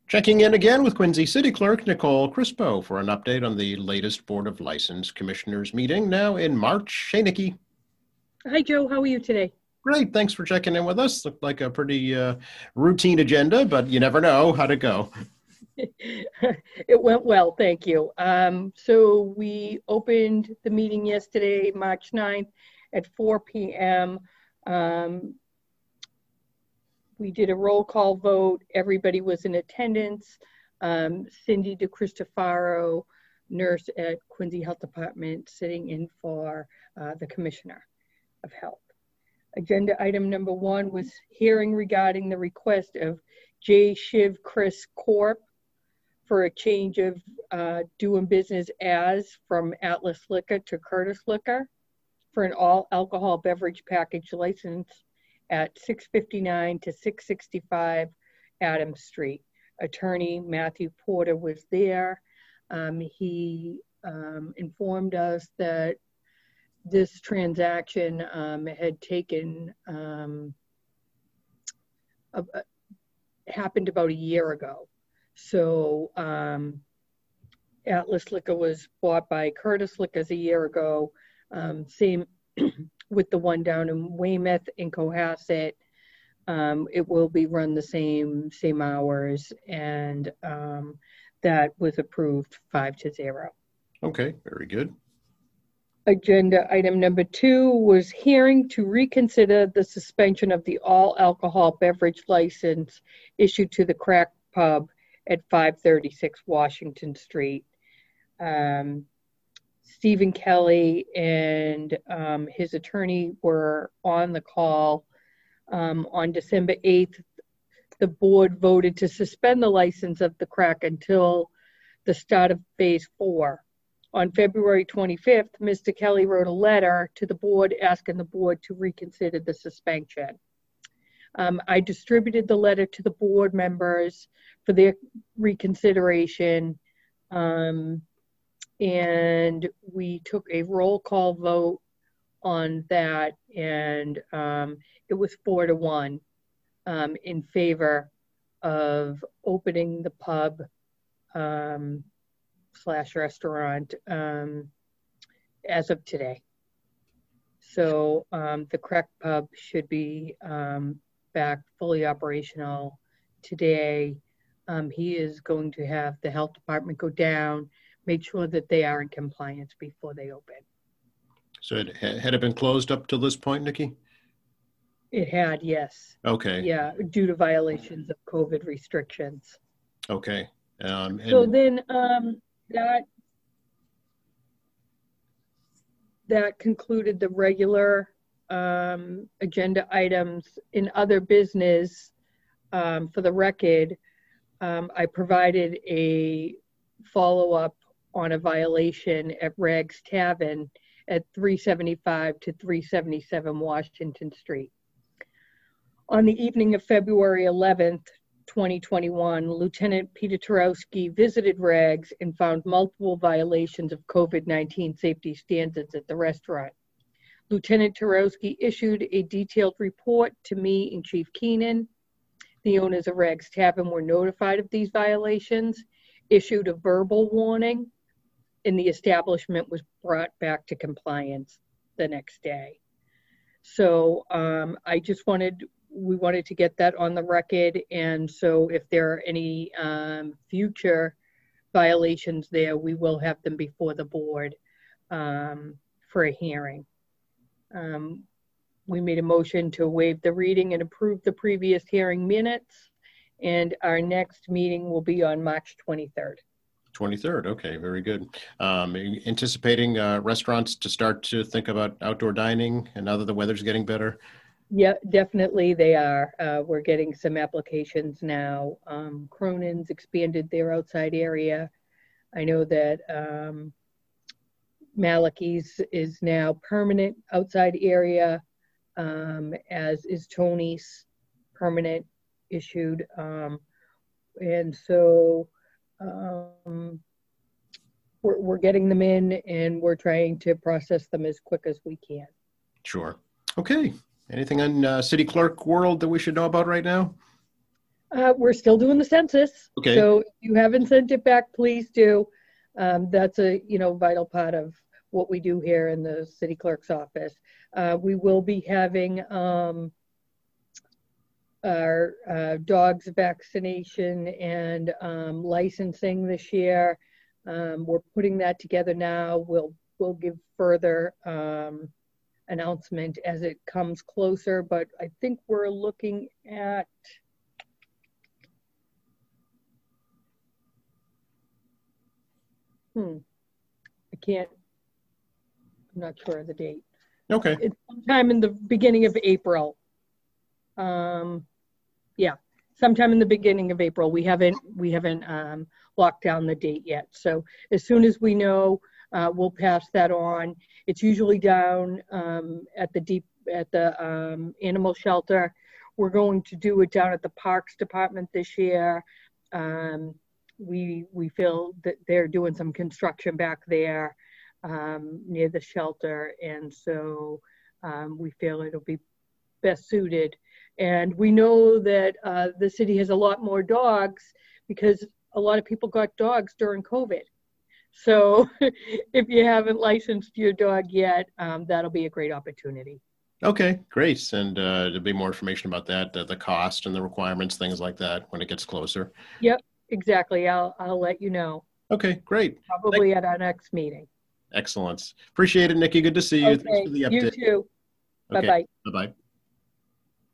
Checking in again with Quincy City Clerk Nicole Crispo for an update on the latest Board of License Commissioners meeting now in March. Hey, Nikki. Hi, Joe. How are you today? Great. Thanks for checking in with us. Looked like a pretty routine agenda, but you never know how'd it go. It went well, thank you. So we opened the meeting yesterday, March 9th at 4 p.m. We did a roll call vote. Everybody was in attendance. Cindy DeCristofaro, nurse at Quincy Health Department, sitting in for the Commissioner of Health. Agenda item number 1 was hearing regarding the request of J. Shiv Chris Corp. For a change of doing business as from Atlas Liquor to Curtis Liquor for an all alcohol beverage package license at 659 to 665 Adams Street. Attorney Matthew Porter was there. He informed us that this transaction had taken, happened about a year ago. So Atlas Liquor was bought by Curtis Liquors a year ago. Same with the one down in Weymouth and Cohasset. It will be run the same hours, and that was approved 5-0. Okay, very good. Agenda item number 2 was hearing to reconsider the suspension of the all alcohol beverage license issued to the Crack Pub at 536 Washington Street. Stephen Kelly and his attorney were on the call. On December 8th, the board voted to suspend the license of the Crack until the start of phase 4. On February 25th, Mr. Kelly wrote a letter to the board asking the board to reconsider the suspension. I distributed the letter to the board members for their reconsideration, and we took a roll call vote on that, and it was 4-1 in favor of opening the pub / restaurant as of today. So the Crack Pub should be back fully operational today. He is going to have the health department go down, make sure that they are in compliance before they open. So had it been closed up to this point, Nikki? It had, yes. Okay. Yeah, due to violations of COVID restrictions. Okay. So then that concluded the regular agenda items. In other business, for the record, I provided a follow-up on a violation at Rags Tavern at 375 to 377 Washington Street. On the evening of February 11th, 2021, Lieutenant Peter Turowski visited Rags and found multiple violations of COVID-19 safety standards at the restaurant. Lieutenant Turowski issued a detailed report to me and Chief Keenan. The owners of Rags Tavern were notified of these violations, issued a verbal warning, and the establishment was brought back to compliance the next day. So we wanted to get that on the record, and so if there are any future violations there, we will have them before the board for a hearing. We made a motion to waive the reading and approve the previous hearing minutes, and our next meeting will be on March 23rd. 23rd, okay, very good. Anticipating restaurants to start to think about outdoor dining, and now that the weather's getting better? Yeah, definitely they are. We're getting some applications now. Cronin's expanded their outside area. I know that Malachy's is now permanent outside area, as is Tony's permanent issued. And so we're getting them in, and we're trying to process them as quick as we can. Sure. Okay. Anything on city clerk world that we should know about right now? We're still doing the census. Okay. So if you haven't sent it back, please do. That's a, vital part of what we do here in the city clerk's office. We will be having our dogs vaccination and licensing this year. We're putting that together now. We'll give further announcement as it comes closer, but I think we're looking at I'm not sure of the date. Okay. It's sometime in the beginning of April. Yeah, sometime in the beginning of April. We haven't locked down the date yet. So as soon as we know, we'll pass that on. It's usually down at the animal shelter. We're going to do it down at the Parks Department this year. We feel that they're doing some construction back there near the shelter, and so we feel it'll be best suited. And we know that the city has a lot more dogs because a lot of people got dogs during COVID. So if you haven't licensed your dog yet, that'll be a great opportunity. Okay, great. And there'll be more information about that, the cost and the requirements, things like that when it gets closer. Yep, exactly. I'll let you know. Okay, great. Probably at our next meeting. Excellent. Appreciate it, Nikki. Good to see you. Okay, Thanks for the update. you too. Okay. Bye-bye. Bye-bye.